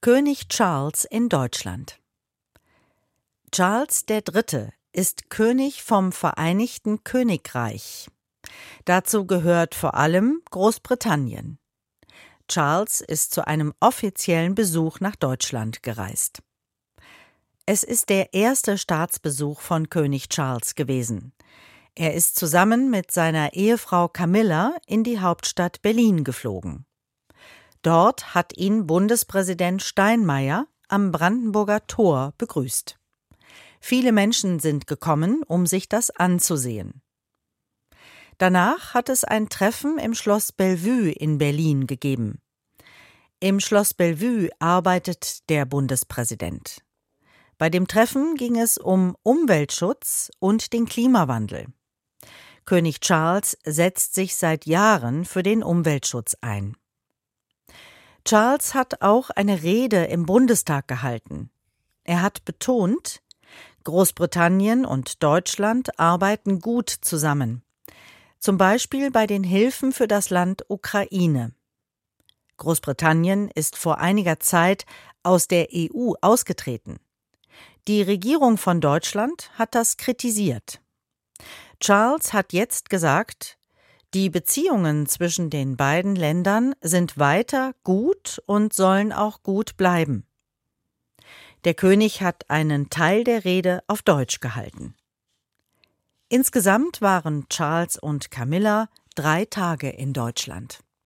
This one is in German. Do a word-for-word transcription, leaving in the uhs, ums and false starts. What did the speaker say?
König Charles in Deutschland. Charles der Dritte ist König vom Vereinigten Königreich. Dazu gehört vor allem Großbritannien. Charles ist zu einem offiziellen Besuch nach Deutschland gereist. Es ist der erste Staatsbesuch von König Charles gewesen. Er ist zusammen mit seiner Ehefrau Camilla in die Hauptstadt Berlin geflogen. Dort hat ihn Bundespräsident Steinmeier am Brandenburger Tor begrüßt. Viele Menschen sind gekommen, um sich das anzusehen. Danach hat es ein Treffen im Schloss Bellevue in Berlin gegeben. Im Schloss Bellevue arbeitet der Bundespräsident. Bei dem Treffen ging es um Umweltschutz und den Klimawandel. König Charles setzt sich seit Jahren für den Umweltschutz ein. Charles hat auch eine Rede im Bundestag gehalten. Er hat betont, Großbritannien und Deutschland arbeiten gut zusammen. Zum Beispiel bei den Hilfen für das Land Ukraine. Großbritannien ist vor einiger Zeit aus der E U ausgetreten. Die Regierung von Deutschland hat das kritisiert. Charles hat jetzt gesagt, die Beziehungen zwischen den beiden Ländern sind weiter gut und sollen auch gut bleiben. Der König hat einen Teil der Rede auf Deutsch gehalten. Insgesamt waren Charles und Camilla drei Tage in Deutschland.